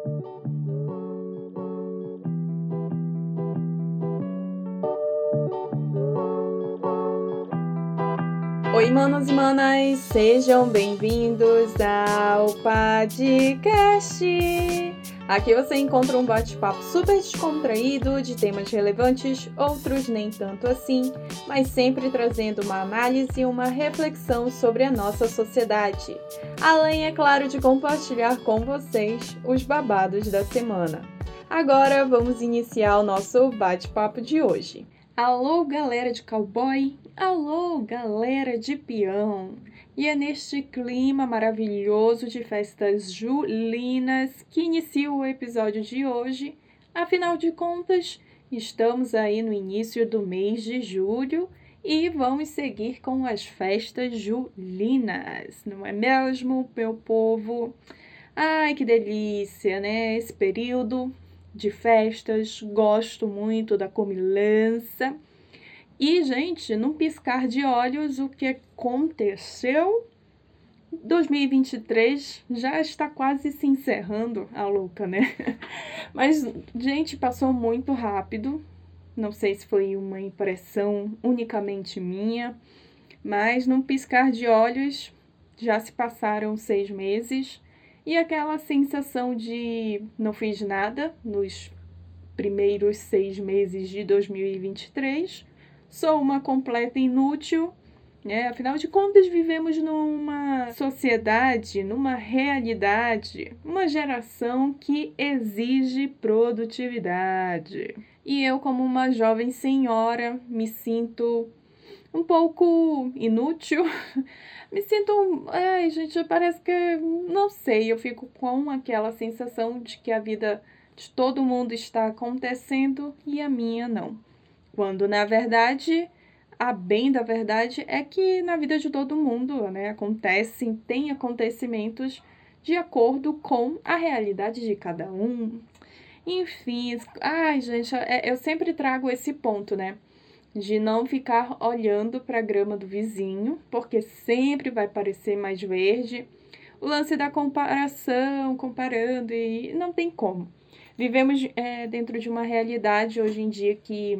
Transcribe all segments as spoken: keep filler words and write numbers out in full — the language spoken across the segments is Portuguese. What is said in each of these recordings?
Oi, manos e manas, sejam bem-vindos ao podcast. Aqui você encontra um bate-papo super descontraído de temas relevantes, outros nem tanto assim, mas sempre trazendo uma análise e uma reflexão sobre a nossa sociedade. Além, é claro, de compartilhar com vocês os babados da semana. Agora vamos iniciar o nosso bate-papo de hoje. Alô, galera de cowboy! Alô, galera de peão! E é neste clima maravilhoso de festas julinas que inicia o episódio de hoje. Afinal de contas, estamos aí no início do mês de julho e vamos seguir com as festas julinas, não é mesmo, meu povo? Ai, que delícia, né? Esse período de festas, gosto muito da comilança. E, gente, num piscar de olhos, o que aconteceu? dois mil e vinte e três já está quase se encerrando, a louca, né? Mas, gente, passou muito rápido. Não sei se foi uma impressão unicamente minha, mas num piscar de olhos já se passaram seis meses. E aquela sensação de não fiz nada nos primeiros seis meses de dois mil e vinte e três... Sou uma completa inútil, né? Afinal de contas, vivemos numa sociedade, numa realidade, uma geração que exige produtividade. E eu, como uma jovem senhora, me sinto um pouco inútil. Me sinto... Ai, gente, parece que... Não sei, eu fico com aquela sensação de que a vida de todo mundo está acontecendo e a minha não. Quando, na verdade, a bem da verdade é que na vida de todo mundo, né, acontecem, tem acontecimentos de acordo com a realidade de cada um. Enfim, ai, gente, eu sempre trago esse ponto, né, de não ficar olhando para a grama do vizinho, porque sempre vai parecer mais verde. O lance da comparação, comparando, e não tem como. Vivemos é, dentro de uma realidade hoje em dia que...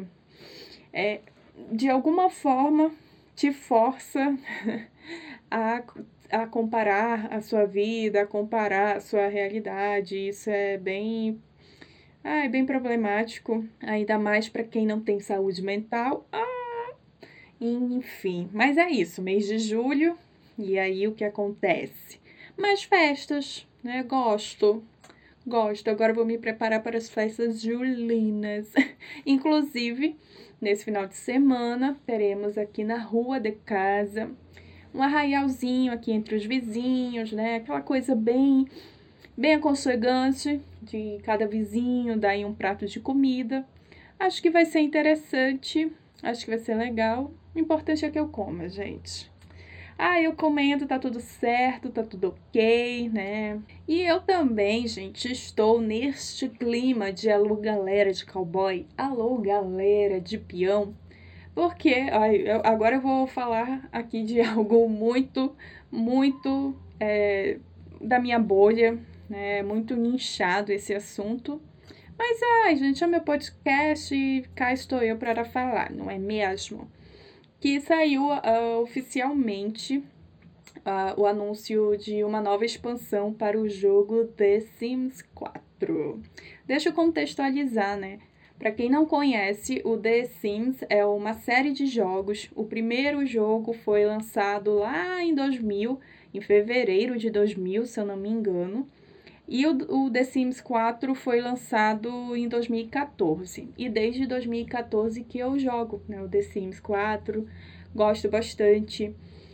É, de alguma forma, te força a, a comparar a sua vida, a comparar a sua realidade. Isso é bem, ah, é bem problemático, ainda mais para quem não tem saúde mental. Ah, enfim, mas é isso, mês de julho, e aí o que acontece? Mais festas, né? Gosto. Gosto, agora vou me preparar para as festas julinas. Inclusive, nesse final de semana, teremos aqui na rua de casa um arraialzinho aqui entre os vizinhos, né? Aquela coisa bem, bem aconchegante de cada vizinho, dar aí um prato de comida. Acho que vai ser interessante, acho que vai ser legal. O importante é que eu coma, gente. Ah, eu comendo, tá tudo certo, tá tudo ok, né? E eu também, gente, estou neste clima de alô galera de cowboy, alô galera de peão, porque ai, eu, agora eu vou falar aqui de algo muito, muito é, da minha bolha, né? Muito nichado esse assunto. Mas, ai, gente, é meu podcast e cá estou eu para falar, não é mesmo? Que saiu uh, oficialmente uh, o anúncio de uma nova expansão para o jogo The Sims quatro. Deixa eu contextualizar, né? Para quem não conhece, o The Sims é uma série de jogos. O primeiro jogo foi lançado lá em dois mil, em fevereiro de dois mil, se eu não me engano. E o, o The Sims quatro foi lançado em dois mil e quatorze. E desde dois mil e quatorze que eu jogo, né, o The Sims quatro. Gosto bastante.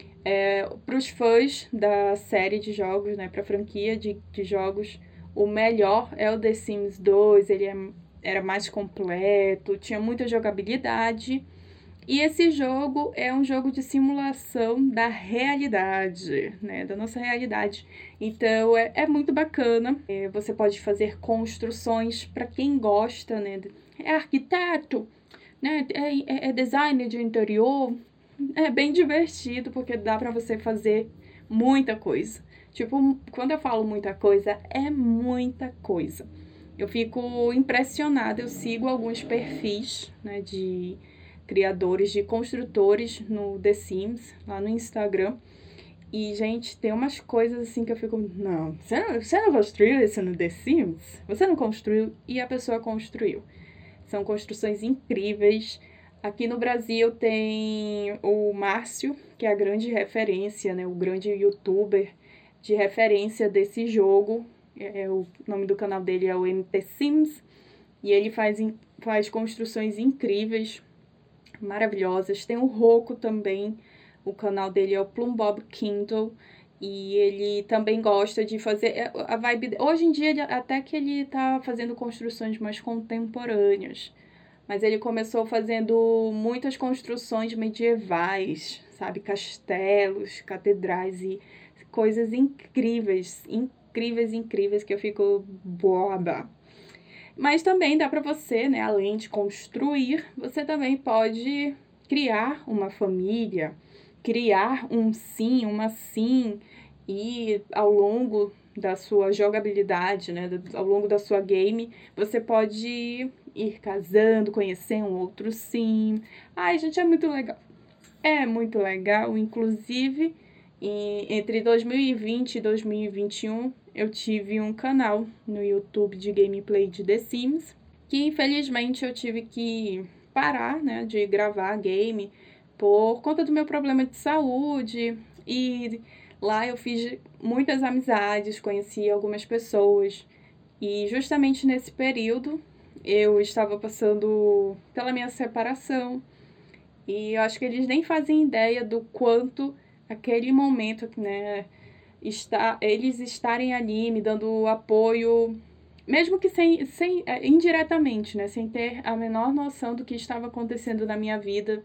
É, para os fãs da série de jogos, né, para a franquia de, de jogos, o melhor é o The Sims dois. Ele é, era mais completo, tinha muita jogabilidade. E esse jogo é um jogo de simulação da realidade, né? Da nossa realidade. Então, é, é muito bacana. É, você pode fazer construções para quem gosta, né? É arquiteto, né? É, é designer de interior. É bem divertido, porque dá para você fazer muita coisa. Tipo, quando eu falo muita coisa, é muita coisa. Eu fico impressionada, eu sigo alguns perfis, né, de criadores, de construtores no The Sims, lá no Instagram. E, gente, tem umas coisas assim que eu fico, não, você não, você não construiu isso no The Sims? Você não construiu? E a pessoa construiu. São construções incríveis. Aqui no Brasil tem o Márcio, que é a grande referência, né, o grande youtuber de referência desse jogo. É, o nome do canal dele é o M T Sims. E ele faz, faz construções incríveis, maravilhosas. Tem o Roku também. O canal dele é o Plumbob Kindle. E ele também gosta de fazer a vibe... Hoje em dia, até que ele tá fazendo construções mais contemporâneas. Mas ele começou fazendo muitas construções medievais, sabe? Castelos, catedrais e coisas incríveis, incríveis, incríveis, que eu fico boba. Mas também dá para você, né? Além de construir, você também pode criar uma família, criar um sim, uma sim, e ao longo da sua jogabilidade, né? Ao longo da sua game, você pode ir casando, conhecer um outro sim. Ai, gente, é muito legal. É muito legal, inclusive... E entre dois mil e vinte e dois mil e vinte e um, eu tive um canal no YouTube de gameplay de The Sims, que infelizmente eu tive que parar, né, de gravar game por conta do meu problema de saúde. E lá eu fiz muitas amizades, conheci algumas pessoas. E justamente nesse período eu estava passando pela minha separação. E eu acho que eles nem fazem ideia do quanto... aquele momento, né, está, eles estarem ali me dando apoio, mesmo que sem, sem, indiretamente, né, sem ter a menor noção do que estava acontecendo na minha vida.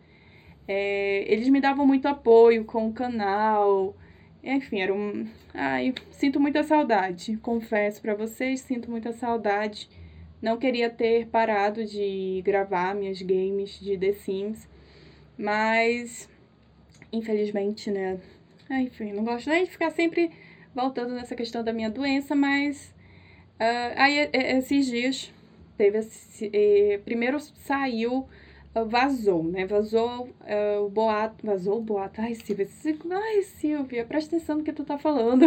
É, eles me davam muito apoio com o canal, enfim, era um... Ai, sinto muita saudade, confesso pra vocês, sinto muita saudade. Não queria ter parado de gravar minhas games de The Sims, mas... infelizmente, né? Enfim, não gosto nem de ficar sempre voltando nessa questão da minha doença, mas... Uh, aí, esses dias, teve esse... Eh, primeiro saiu, uh, vazou, né? Vazou uh, o boato... Vazou o boato. Ai, Silvia, ai, Silvia, presta atenção no que tu tá falando.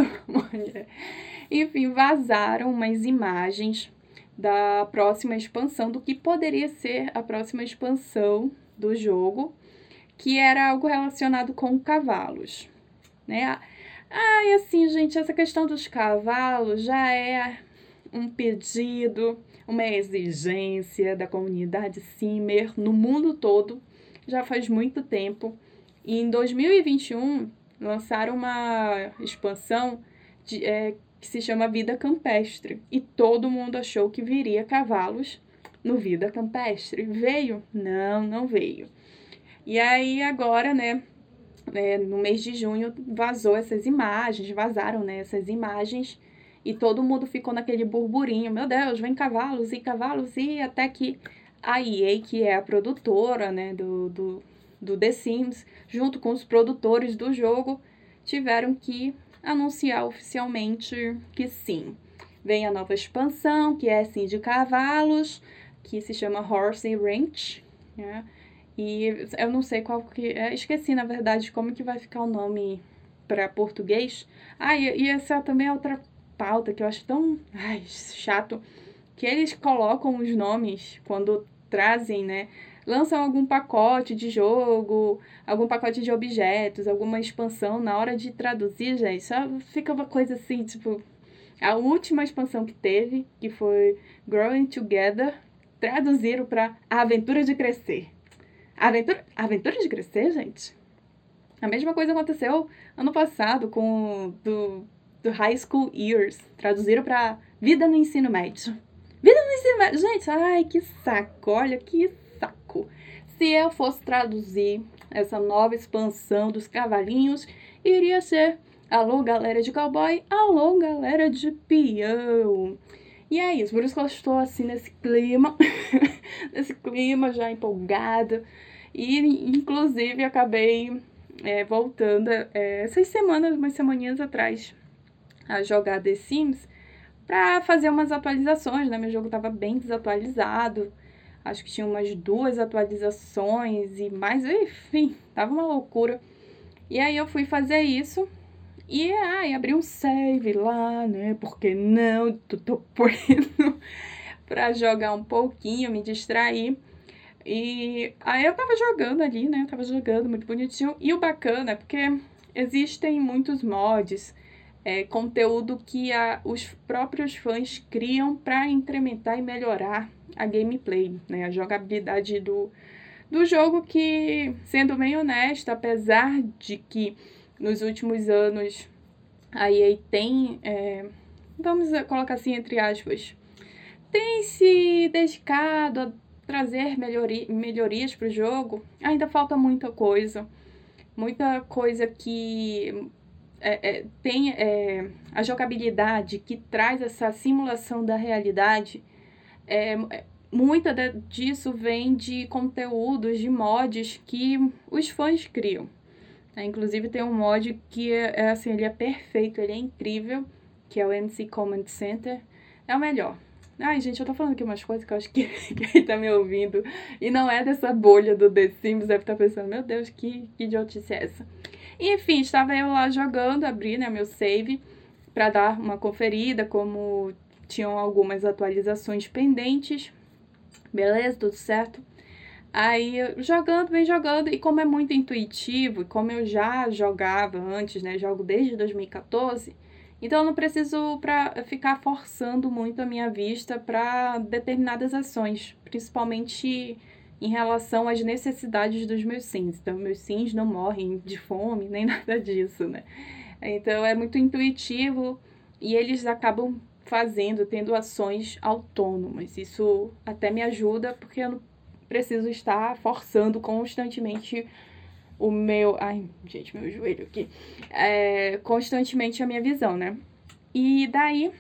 Enfim, vazaram umas imagens da próxima expansão, do que poderia ser a próxima expansão do jogo, que era algo relacionado com cavalos, né? Ah, e assim, gente, essa questão dos cavalos já é um pedido, uma exigência da comunidade Simmer no mundo todo, já faz muito tempo. E em dois mil e vinte e um, lançaram uma expansão de, é, que se chama Vida Campestre. E todo mundo achou que viria cavalos no Vida Campestre. Veio? Não, não veio. E aí agora, né, é, no mês de junho, vazou essas imagens, vazaram, né, essas imagens, e todo mundo ficou naquele burburinho, meu Deus, vem cavalos e cavalos, e até que a E A, que é a produtora, né, do, do, do The Sims, junto com os produtores do jogo, tiveram que anunciar oficialmente que sim, vem a nova expansão, que é sim de cavalos, que se chama Horse Ranch, né? E eu não sei qual que... esqueci, na verdade, como que vai ficar o nome para português. Ah, e, e essa também é outra pauta que eu acho tão ai, chato, que eles colocam os nomes quando trazem, né? Lançam algum pacote de jogo, algum pacote de objetos, alguma expansão, na hora de traduzir, gente, só fica uma coisa assim, tipo... A última expansão que teve, que foi Growing Together, traduziram para A Aventura de Crescer. Aventura, aventura de crescer, gente? A mesma coisa aconteceu ano passado com do, do High School Years. Traduziram para Vida no Ensino Médio. Vida no Ensino Médio. Gente, ai, que saco. Olha, que saco. Se eu fosse traduzir essa nova expansão dos cavalinhos, iria ser alô, galera de cowboy, alô, galera de peão. E é isso, por isso que eu estou assim nesse clima, nesse clima já empolgada. E, inclusive, acabei é, voltando é, essas semanas, umas semaninhas atrás, a jogar The Sims para fazer umas atualizações, né? Meu jogo tava bem desatualizado, acho que tinha umas duas atualizações e mais, enfim, tava uma loucura. E aí eu fui fazer isso e aí abri um save lá, né? Porque não, tô, tô pondo pra jogar um pouquinho, me distrair. E aí eu tava jogando ali, né? Eu tava jogando muito bonitinho. E o bacana é porque existem muitos mods, é, conteúdo que a, os próprios fãs criam para incrementar e melhorar a gameplay, né? A jogabilidade do, do jogo que, sendo bem honesta, apesar de que nos últimos anos a E A tem, é, vamos colocar assim entre aspas, tem se dedicado a trazer melhori melhorias para o jogo, ainda falta muita coisa. Muita coisa que é, é, tem é, a jogabilidade que traz essa simulação da realidade. É, muita de, disso vem de conteúdos, de mods que os fãs criam. É, inclusive tem um mod que é, é assim, ele é perfeito, ele é incrível, que é o M C Command Center. É o melhor. Ai, gente, eu tô falando aqui umas coisas que eu acho que quem tá me ouvindo e não é dessa bolha do The Sims deve estar pensando, meu Deus, que, que idiotice é essa? Enfim, estava eu lá jogando, abri, né, meu save para dar uma conferida, como tinham algumas atualizações pendentes. Beleza, tudo certo? Aí, jogando, bem jogando, e como é muito intuitivo, e como eu já jogava antes, né, jogo desde dois mil e quatorze, então eu não preciso pra ficar forçando muito a minha vista para determinadas ações, principalmente em relação às necessidades dos meus sims. Então, meus sims não morrem de fome, nem nada disso, né? Então, é muito intuitivo e eles acabam fazendo, tendo ações autônomas. Isso até me ajuda, porque eu não preciso estar forçando constantemente o meu... Ai, gente, meu joelho aqui. É, constantemente a minha visão, né? E daí,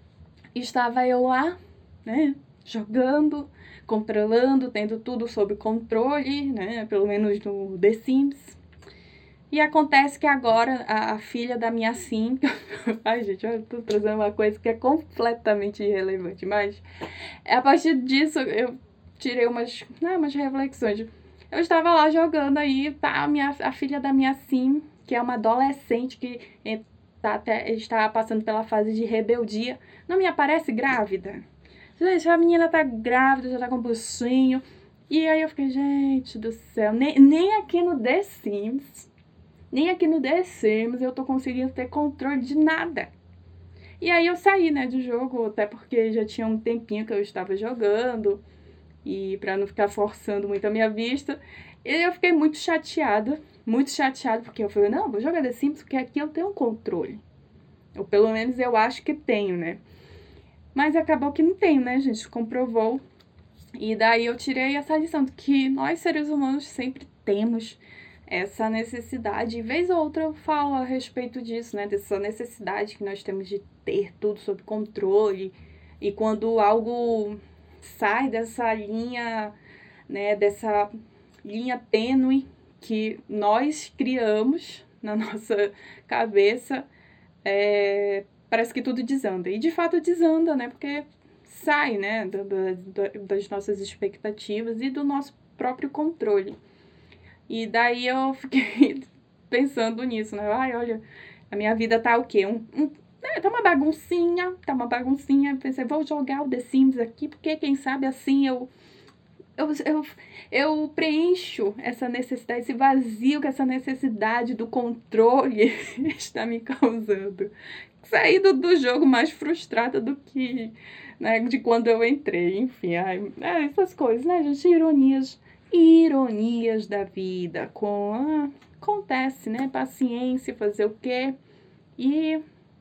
estava eu lá, né? Jogando, controlando, tendo tudo sob controle, né? Pelo menos no The Sims. E acontece que agora a, a filha da minha sim... Ai, gente, eu tô trazendo uma coisa que é completamente irrelevante, mas a partir disso eu tirei umas, né, umas reflexões. Eu estava lá jogando aí, tá, a, minha, a filha da minha sim, que é uma adolescente que tá até, está passando pela fase de rebeldia, não me aparece grávida? Gente, a menina tá grávida, já tá com buchinho. E aí eu fiquei, gente do céu, nem, nem aqui no The Sims, nem aqui no The Sims eu tô conseguindo ter controle de nada. E aí eu saí, né, do jogo, até porque já tinha um tempinho que eu estava jogando, e para não ficar forçando muito a minha vista, e eu fiquei muito chateada, muito chateada, porque eu falei, não, vou jogar The Sims, porque aqui eu tenho um controle. Ou pelo menos eu acho que tenho, né? Mas acabou que não tenho, né, gente? Comprovou. E daí eu tirei essa lição, que nós seres humanos sempre temos essa necessidade, e vez ou outra eu falo a respeito disso, né, dessa necessidade que nós temos de ter tudo sob controle, e quando algo sai dessa linha, né, dessa linha tênue que nós criamos na nossa cabeça, é, parece que tudo desanda, e de fato desanda, né, porque sai, né, do, do, das nossas expectativas e do nosso próprio controle. E daí eu fiquei pensando nisso, né? Ai, olha, a minha vida tá o quê? Um, um, né? Tá uma baguncinha, tá uma baguncinha. Pensei, vou jogar o The Sims aqui, porque quem sabe assim eu, eu, eu, eu preencho essa necessidade, esse vazio que essa necessidade do controle está me causando. Saí do, do jogo mais frustrada do que, né, de quando eu entrei. Enfim, ai, é, essas coisas, né, gente? Ironias. Ironias da vida, com ah, acontece, né? Paciência, fazer o quê? E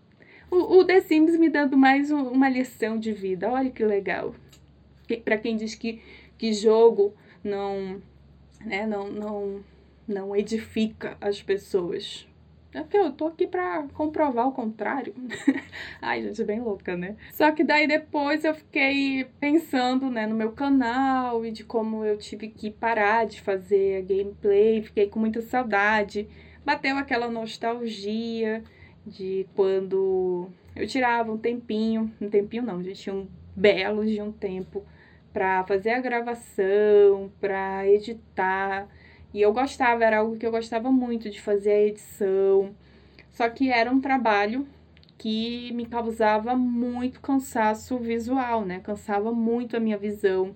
o, o The Sims me dando mais um, uma lição de vida. Olha que legal. Que, para quem diz que, que jogo não, né, não, não, não edifica as pessoas. É porque eu tô aqui pra comprovar o contrário. Ai, gente, bem louca, né? Só que daí depois eu fiquei pensando, né, no meu canal e de como eu tive que parar de fazer a gameplay. Fiquei com muita saudade bateu aquela nostalgia de quando eu tirava um tempinho, um tempinho não, gente, tinha um belo de um tempo para fazer a gravação, para editar. E eu gostava, era algo que eu gostava muito de fazer a edição. Só que era um trabalho que me causava muito cansaço visual, né? Cansava muito a minha visão.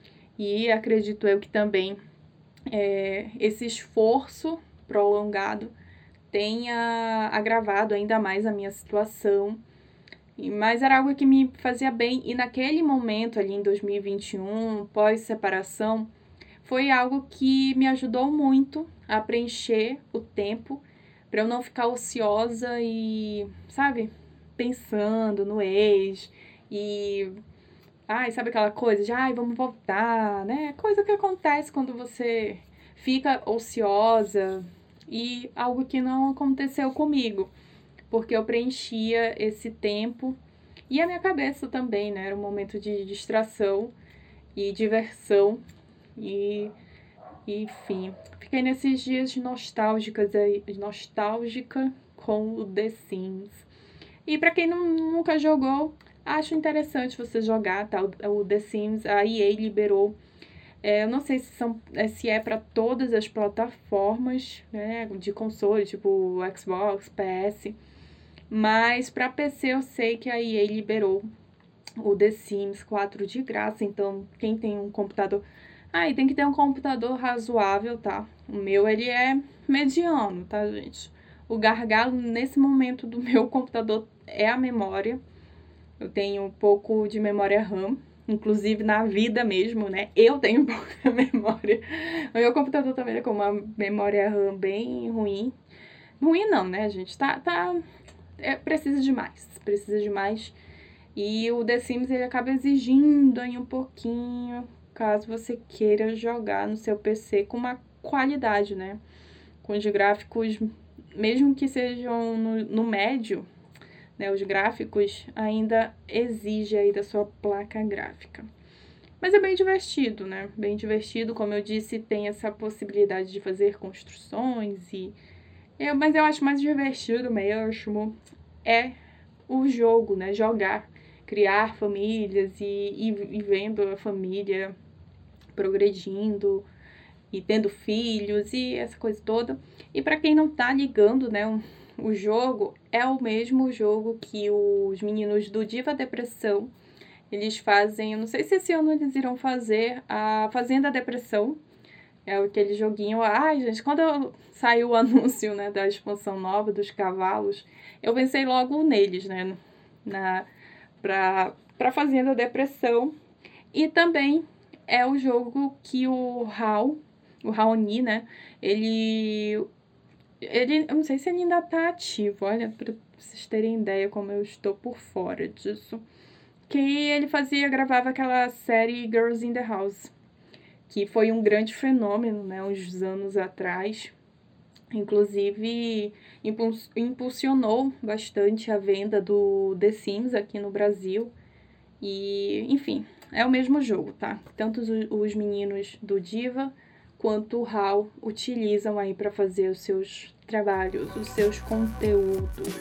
E acredito eu que também é, esse esforço prolongado tenha agravado ainda mais a minha situação. Mas era algo que me fazia bem. E naquele momento ali em dois mil e vinte e um, pós-separação, foi algo que me ajudou muito a preencher o tempo para eu não ficar ociosa e, sabe, pensando no ex e, ai, sabe aquela coisa de, ai, vamos voltar, né? Coisa que acontece quando você fica ociosa e algo que não aconteceu comigo, porque eu preenchia esse tempo e a minha cabeça também, né? Era um momento de distração e diversão e, enfim, fiquei nesses dias nostálgicas aí, nostálgica com o The Sims. E para quem não, nunca jogou, acho interessante você jogar, tá? O, o The Sims, a E A liberou. É, eu não sei se, são, se é para todas as plataformas, né, de console, tipo Xbox, P S, mas para P C eu sei que a E A liberou o The Sims quatro de graça, então quem tem um computador... Ah, e tem que ter um computador razoável, tá? O meu, ele é mediano, tá, gente? O gargalo, nesse momento, do meu computador é a memória. Eu tenho um pouco de memória RAM, inclusive na vida mesmo, né? Eu tenho pouca memória. O meu computador também é com uma memória RAM bem ruim. Ruim não, né, gente? Tá, tá... É, precisa de mais, precisa de mais. E o The Sims, ele acaba exigindo aí um pouquinho, caso você queira jogar no seu P C com uma qualidade, né? Com os gráficos, mesmo que sejam no, no médio, né? Os gráficos ainda exigem aí da sua placa gráfica. Mas é bem divertido, né? Bem divertido, como eu disse, tem essa possibilidade de fazer construções e... Eu, mas eu acho mais divertido mesmo é o jogo, né? Jogar, criar famílias e, e, e vendo a família progredindo e tendo filhos e essa coisa toda. E para quem não tá ligando, né, um, o jogo é o mesmo jogo que os meninos do Diva Depressão, eles fazem, eu não sei se esse ano eles irão fazer a Fazenda Depressão, é aquele joguinho. Ai, gente, quando saiu o anúncio, né, da expansão nova dos cavalos, eu pensei logo neles, né, na, pra, pra Fazenda Depressão. E também é o jogo que o Raul, o Raoni, né, ele, ele, eu não sei se ele ainda tá ativo, olha, pra vocês terem ideia como eu estou por fora disso, que ele fazia, gravava aquela série Girls in the House, que foi um grande fenômeno, né, uns anos atrás. Inclusive, impulsionou bastante a venda do The Sims aqui no Brasil. E, enfim, é o mesmo jogo, tá? Tanto os, os meninos do Diva quanto o Hal utilizam aí para fazer os seus trabalhos, os seus conteúdos.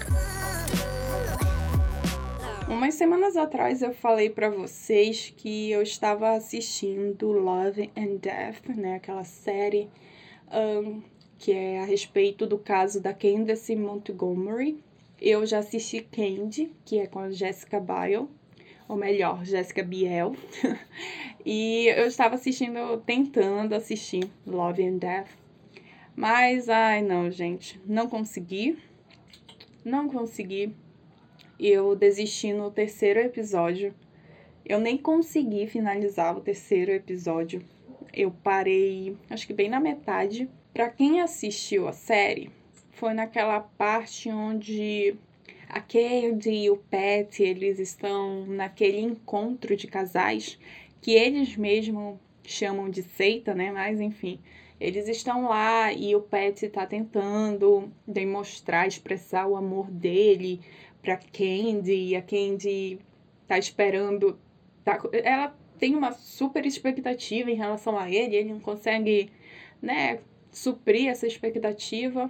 Umas semanas atrás eu falei para vocês que eu estava assistindo Love and Death, né, aquela série um, que é a respeito do caso da Candace Montgomery. Eu já assisti Candy, que é com a Jessica Biel, ou melhor, Jessica Biel. E eu estava assistindo, tentando assistir Love and Death, mas, ai não, gente, não consegui, não consegui. Eu desisti no terceiro episódio. Eu nem consegui finalizar o terceiro episódio. Eu parei, acho que bem na metade. Pra quem assistiu a série, foi naquela parte onde a Candy e o Pat, eles estão naquele encontro de casais que eles mesmos chamam de seita, né? Mas, enfim, eles estão lá e o Pat tá tentando demonstrar, expressar o amor dele pra Candy, e a Candy tá esperando, tá, ela tem uma super expectativa em relação a ele, ele não consegue, né, suprir essa expectativa.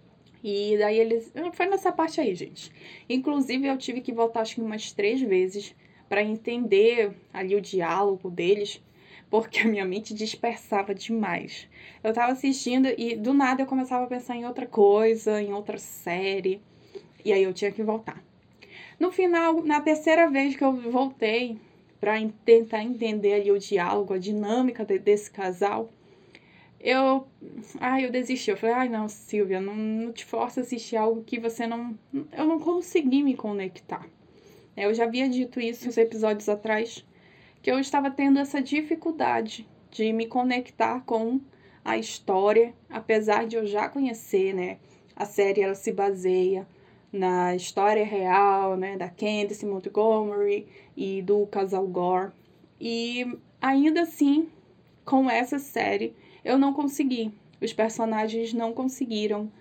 E daí eles... Foi nessa parte aí, gente. Inclusive, eu tive que voltar, acho que umas três vezes para entender ali o diálogo deles, porque a minha mente dispersava demais. Eu tava assistindo e, do nada, eu começava a pensar em outra coisa, em outra série. E aí eu tinha que voltar. No final, na terceira vez que eu voltei para tentar entender ali o diálogo, a dinâmica de, desse casal, eu, ai, eu desisti. Eu falei, ai, não, Silvia, não, não te força a assistir algo que você não... Eu não consegui me conectar. Eu já havia dito isso uns episódios atrás, que eu estava tendo essa dificuldade de me conectar com a história, apesar de eu já conhecer, né? A série, ela se baseia na história real, né? Da Candace Montgomery e do casal Gore. E ainda assim, com essa série, eu não consegui. Os personagens não conseguiram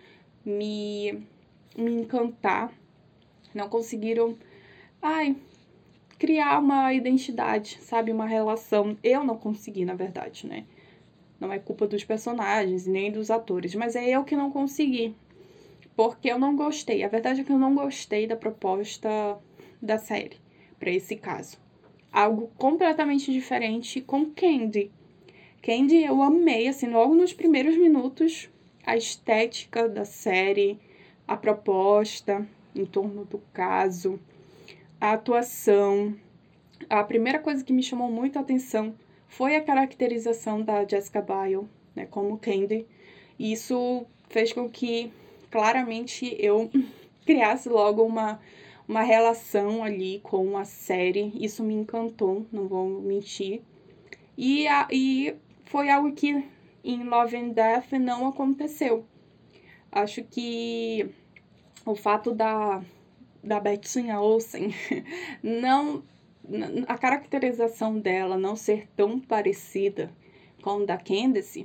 me, me encantar. Não conseguiram, ai, criar uma identidade, sabe? Uma relação. Eu não consegui, na verdade, né? Não é culpa dos personagens, nem dos atores. Mas é eu que não consegui. Porque eu não gostei. A verdade é que eu não gostei da proposta da série. Pra esse caso. Algo completamente diferente com Candy. Candy eu amei, assim, logo nos primeiros minutos, a estética da série, a proposta em torno do caso, a atuação. A primeira coisa que me chamou muito a atenção foi a caracterização da Jessica Biel, né, como Candy. E isso fez com que, claramente, eu criasse logo uma, uma relação ali com a série. Isso me encantou, não vou mentir. E, a, e foi algo que em Love and Death não aconteceu. Acho que o fato da, da Bettina Olsen não... A caracterização dela não ser tão parecida com a da Candace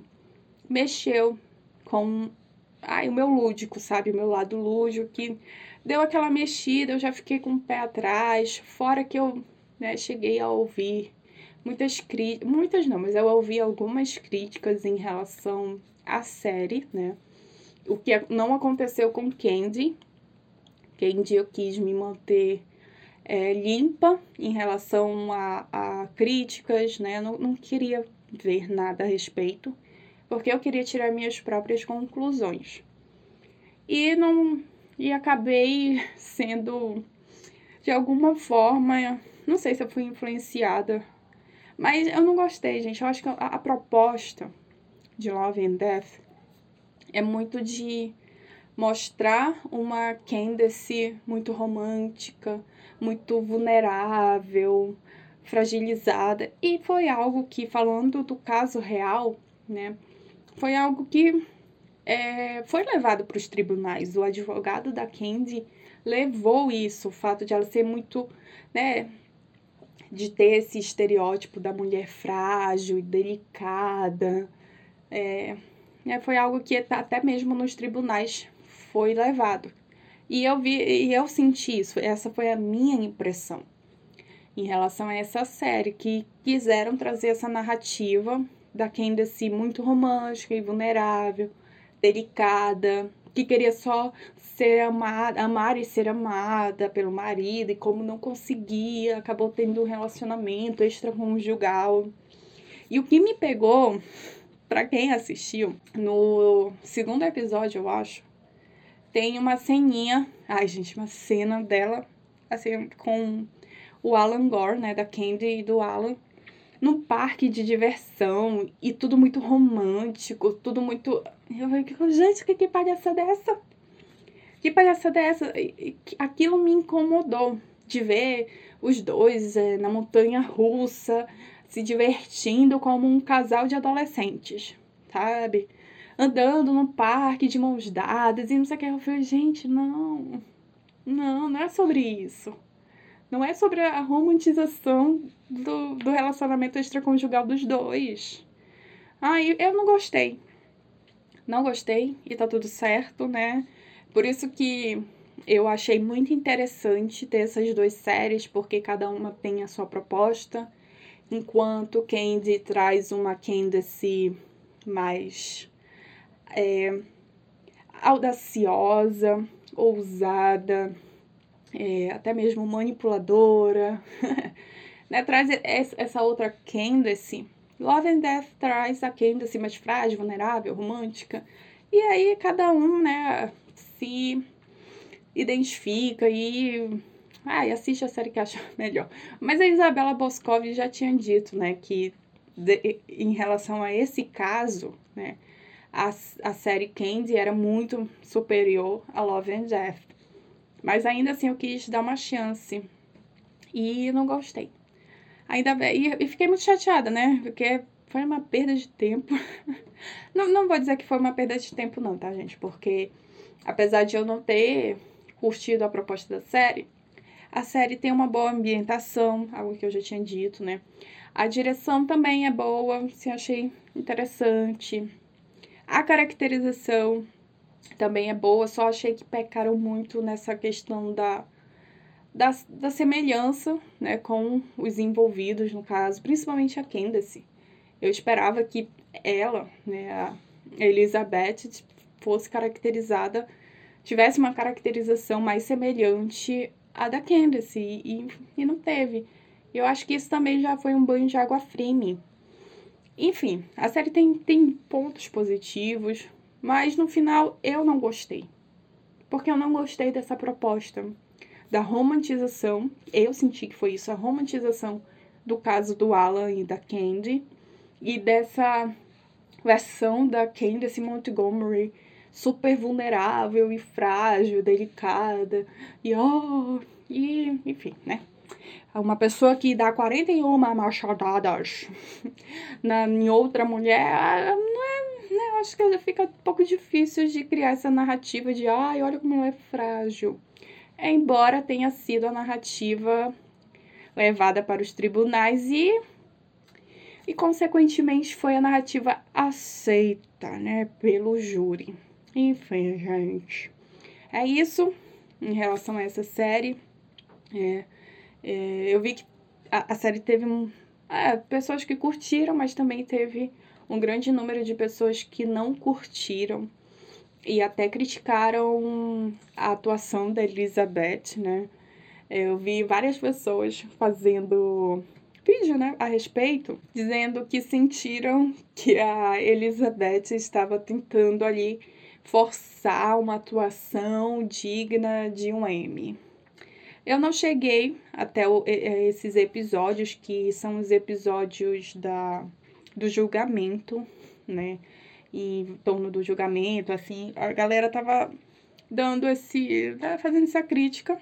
mexeu com ai, o meu lúdico, sabe? O meu lado lúdico, que deu aquela mexida, eu já fiquei com o pé atrás. Fora que eu, né, cheguei a ouvir muitas críticas, muitas não, mas eu ouvi algumas críticas em relação à série, né? O que não aconteceu com Candy. Candy eu quis me manter é, limpa em relação a, a críticas, né? Eu não, não queria ver nada a respeito, porque eu queria tirar minhas próprias conclusões. E, não, e acabei sendo, de alguma forma, não sei se eu fui influenciada, mas eu não gostei, gente. Eu acho que a, a proposta de Love and Death é muito de mostrar uma Candace muito romântica, muito vulnerável, fragilizada. E foi algo que, falando do caso real, né, foi algo que é, foi levado para os tribunais. O advogado da Candy levou isso, o fato de ela ser muito, né, de ter esse estereótipo da mulher frágil e delicada. É, é, foi algo que até mesmo nos tribunais foi levado. E eu vi, e eu senti isso, essa foi a minha impressão em relação a essa série, que quiseram trazer essa narrativa da Candace muito romântica e vulnerável, delicada, que queria só ser amada, amar e ser amada pelo marido, e como não conseguia, acabou tendo um relacionamento extraconjugal. E o que me pegou, pra quem assistiu, no segundo episódio, eu acho, tem uma ceninha, ai gente, uma cena dela, assim, com o Alan Gore, né, da Candy e do Alan, num parque de diversão, e tudo muito romântico, tudo muito... Eu falei, gente, que, que palhaçada é essa? Que palhaçada é essa? Aquilo me incomodou, de ver os dois é, na montanha-russa, se divertindo como um casal de adolescentes, sabe? Andando no parque de mãos dadas e não sei o que. Eu falei, gente, não, não, não é sobre isso. Não é sobre a romantização do, do relacionamento extraconjugal dos dois. Ai, eu não gostei. Não gostei e tá tudo certo, né? Por isso que eu achei muito interessante ter essas duas séries, porque cada uma tem a sua proposta. Enquanto Candy traz uma Candace mais é, audaciosa, ousada, é, até mesmo manipuladora. Né? Traz essa outra Candace. Love and Death traz a Candace mais frágil, vulnerável, romântica. E aí cada um, né, se identifica e... Ah, e assiste a série que acha melhor. Mas a Isabela Boscov já tinha dito, né, que de, em relação a esse caso, né, a, a série Candy era muito superior a Love and Death. Mas ainda assim eu quis dar uma chance. E não gostei. Ainda bem, e, e fiquei muito chateada, né, porque foi uma perda de tempo. não, não vou dizer que foi uma perda de tempo não, tá, gente? Porque apesar de eu não ter curtido a proposta da série, a série tem uma boa ambientação, algo que eu já tinha dito, né? A direção também é boa, assim, achei interessante. A caracterização também é boa, só achei que pecaram muito nessa questão da, da, da semelhança, né, com os envolvidos, no caso, principalmente a Candace. Eu esperava que ela, né, a Elizabeth, fosse caracterizada, tivesse uma caracterização mais semelhante à da Candace, e, e, e não teve. Eu acho que isso também já foi um banho de água fria em mim. Enfim, a série tem, tem pontos positivos, mas no final eu não gostei. Porque eu não gostei dessa proposta da romantização. Eu senti que foi isso, a romantização do caso do Alan e da Candy. E dessa versão da Candace Montgomery super vulnerável e frágil, delicada. E, oh, e enfim, né? Uma pessoa que dá quarenta e uma machadadas na, em outra mulher, não é, né? Eu acho que fica um pouco difícil de criar essa narrativa de, ai, olha como ela é frágil. É, embora tenha sido a narrativa levada para os tribunais e, e consequentemente, foi a narrativa aceita, né, pelo júri. Enfim, gente, é isso em relação a essa série. É, é, eu vi que a, a série teve um, é, pessoas que curtiram, mas também teve um grande número de pessoas que não curtiram e até criticaram a atuação da Elizabeth, né? Eu vi várias pessoas fazendo vídeo, né, a respeito, dizendo que sentiram que a Elizabeth estava tentando ali forçar uma atuação digna de um Emmy. Eu não cheguei até o, esses episódios, que são os episódios da, do julgamento, né? E em torno do julgamento, assim, a galera tava dando esse... fazendo essa crítica,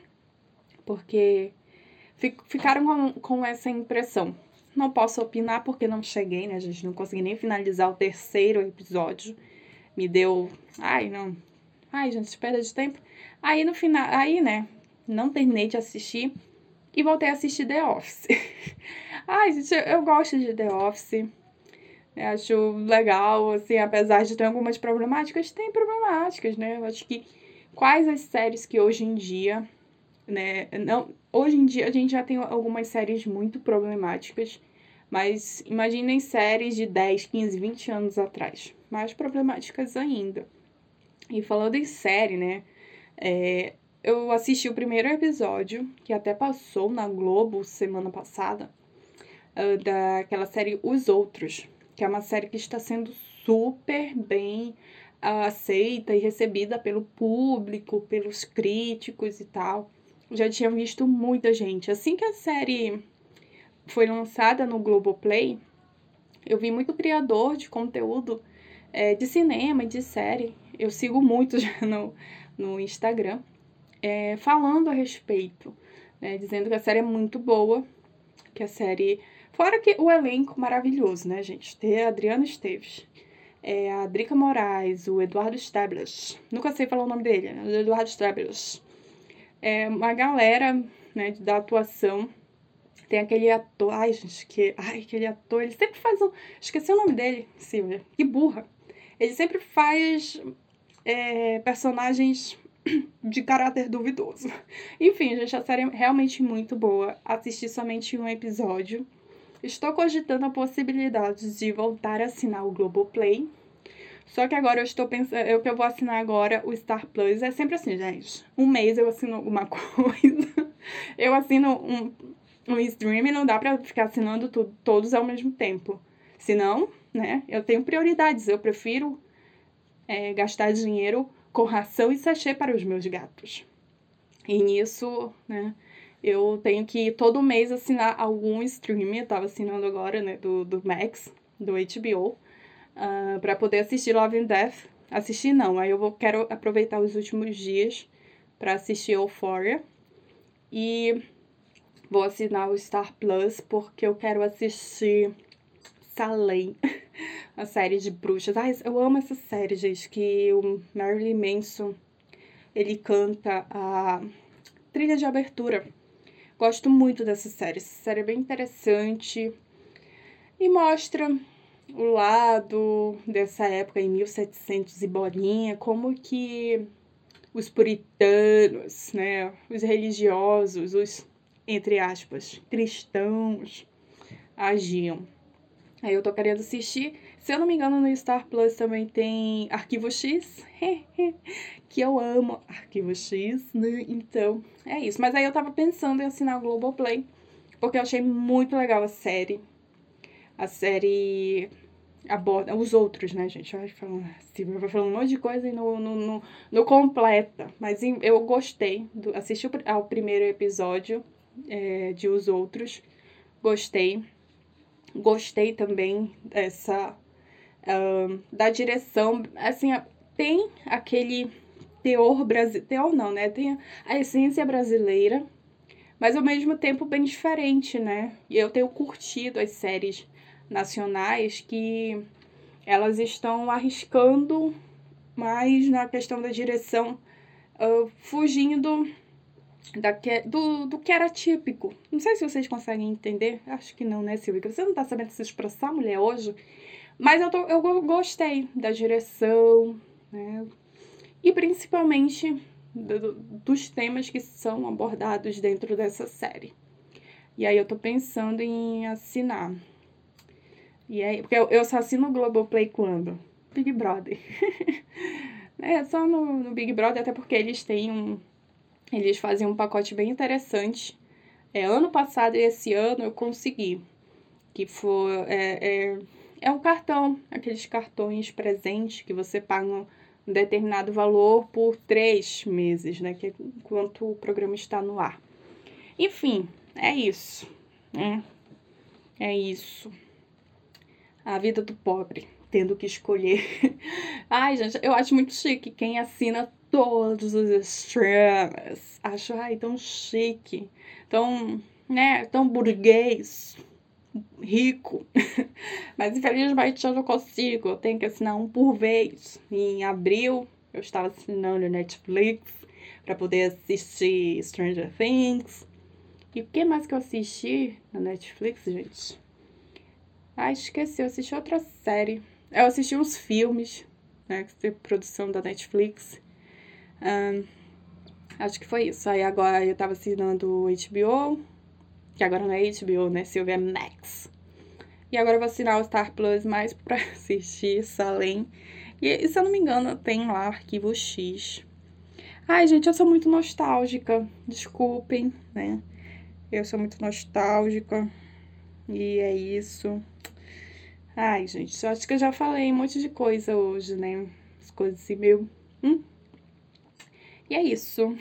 porque ficaram com, com essa impressão. Não posso opinar porque não cheguei, né, gente? Não consegui nem finalizar o terceiro episódio. Me deu... Ai, não... Ai, gente, perda de tempo. Aí, no final... Aí, né... Não terminei de assistir e voltei a assistir The Office. Ai, gente, eu, eu gosto de The Office. Eu acho legal, assim, apesar de ter algumas problemáticas, tem problemáticas, né? Eu acho que quais as séries que hoje em dia, né? Não, hoje em dia a gente já tem algumas séries muito problemáticas, mas imaginem séries de dez, quinze, vinte anos atrás, mais problemáticas ainda. E falando em série, né? É, eu assisti o primeiro episódio, que até passou na Globo semana passada, uh, daquela série Os Outros, que é uma série que está sendo super bem uh, aceita e recebida pelo público, pelos críticos e tal. Já tinha visto muita gente. Assim que a série foi lançada no Globoplay, eu vi muito criador de conteúdo é, de cinema e de série. Eu sigo muito já no, no Instagram. É, falando a respeito, né, dizendo que a série é muito boa, que a série... Fora que o elenco maravilhoso, né, gente? Tem a Adriana Esteves, é, a Drica Moraes, o Eduardo Stablish, nunca sei falar o nome dele, né? O Eduardo Stablish. É uma galera, né, da atuação. Tem aquele ator... Ai, gente, que... Ai, aquele ator, ele sempre faz um... Esqueci o nome dele, Silvia. Que burra. Ele sempre faz é, personagens... de caráter duvidoso. Enfim, gente, a série é realmente muito boa. Assisti somente um episódio. Estou cogitando a possibilidade de voltar a assinar o Globoplay, Só que agora eu estou pensando, eu que eu vou assinar agora o Star Plus. É sempre assim, gente. Um mês eu assino alguma coisa. Eu assino um, um stream e não dá pra ficar assinando tudo, todos ao mesmo tempo. Senão, né, eu tenho prioridades. Eu prefiro é, gastar dinheiro com ração e sachê para os meus gatos. E nisso, né, eu tenho que todo mês assinar algum stream. Eu tava assinando agora, né, do, do Max, do H B O. Uh, para poder assistir Love and Death. Assistir não, aí eu vou, quero aproveitar os últimos dias para assistir Euphoria. E vou assinar o Star Plus porque eu quero assistir Salem, a série de bruxas. Ai, eu amo essa série, gente, que o Marilyn Manson, ele canta a trilha de abertura. Gosto muito dessa série. Essa série é bem interessante e mostra o lado dessa época, em mil e setecentos e bolinha, como que os puritanos, né, os religiosos, os, entre aspas, cristãos, agiam. Aí eu tô querendo assistir. Se eu não me engano, no Star Plus também tem Arquivo X, que eu amo Arquivo X, né? Então, é isso. Mas aí eu tava pensando em assinar o Globoplay, porque eu achei muito legal a série. A série aborda os outros, né, gente? Eu acho que falando, assim, eu vou falando um monte de coisa e não, não, não, não completa. Mas eu gostei. Do, assisti ao primeiro episódio é, de Os Outros. Gostei. Gostei também dessa... Uh, da direção. Assim, tem aquele teor brasileiro... Teor não, né? Tem a essência brasileira, mas ao mesmo tempo bem diferente, né? E eu tenho curtido as séries nacionais que elas estão arriscando mais na questão da direção, uh, fugindo da que, do, do que era típico. Não sei se vocês conseguem entender. Acho que não, né, Silvia? Você não tá sabendo se expressar, mulher, hoje. Mas eu, tô, eu gostei da direção, né? E principalmente do, dos temas que são abordados dentro dessa série. E aí eu tô pensando em assinar. E aí, porque eu, eu só assino o Globoplay quando? Big Brother. É, só no, no Big Brother, até porque eles têm um... Eles fazem um pacote bem interessante. É, ano passado e esse ano eu consegui. Que foi... É, é, é um cartão, aqueles cartões presentes que você paga um determinado valor por três meses, né? Que é enquanto o programa está no ar. Enfim, é isso, né? É isso. A vida do pobre, tendo que escolher. Ai, gente, eu acho muito chique quem assina todos os streams. Acho, ai, tão chique. Tão, né, tão burguês, rico. Mas, infelizmente, eu não consigo. Eu tenho que assinar um por vez. Em abril, eu estava assinando Netflix para poder assistir Stranger Things. E o que mais que eu assisti na Netflix, gente? Ah, esqueci, eu assisti outra série. Eu assisti uns filmes, né, que tem produção da Netflix. Um, acho que foi isso. Aí agora eu tava assinando o H B O, que agora não é H B O, né, Silvia, é Max. E agora eu vou assinar o Star Plus mais pra assistir Salem. E, se eu não me engano, tem lá Arquivo X. Ai, gente, eu sou muito nostálgica. Desculpem, né? Eu sou muito nostálgica. E é isso. Ai, gente, eu acho que eu já falei um monte de coisa hoje, né? As coisas assim, meio... Hum? E é isso.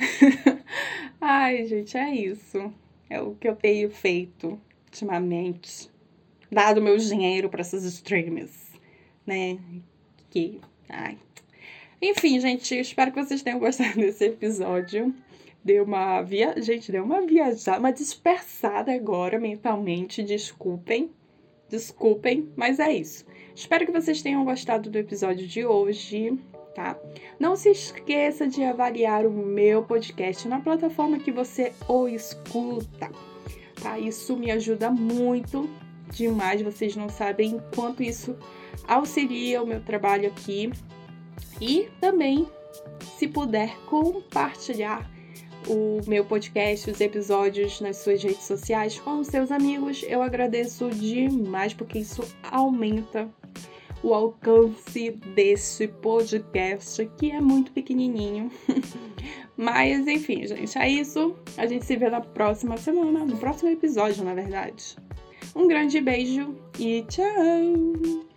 Ai, gente, é isso. É o que eu tenho feito ultimamente. Dado meu dinheiro para essas streams, né? Que... Ai. Enfim, gente, espero que vocês tenham gostado desse episódio. Deu uma via... Gente, deu uma viajada, uma dispersada agora mentalmente, desculpem. Desculpem, mas é isso. Espero que vocês tenham gostado do episódio de hoje, tá? Não se esqueça de avaliar o meu podcast na plataforma que você o escuta, tá? Isso me ajuda muito, demais. Vocês não sabem quanto isso auxilia o meu trabalho aqui. E também, se puder, compartilhar o meu podcast, os episódios nas suas redes sociais com os seus amigos, eu agradeço demais, porque isso aumenta o alcance desse podcast, que é muito pequenininho. Mas, enfim, gente, é isso. A gente se vê na próxima semana, no próximo episódio, na verdade. Um grande beijo e tchau!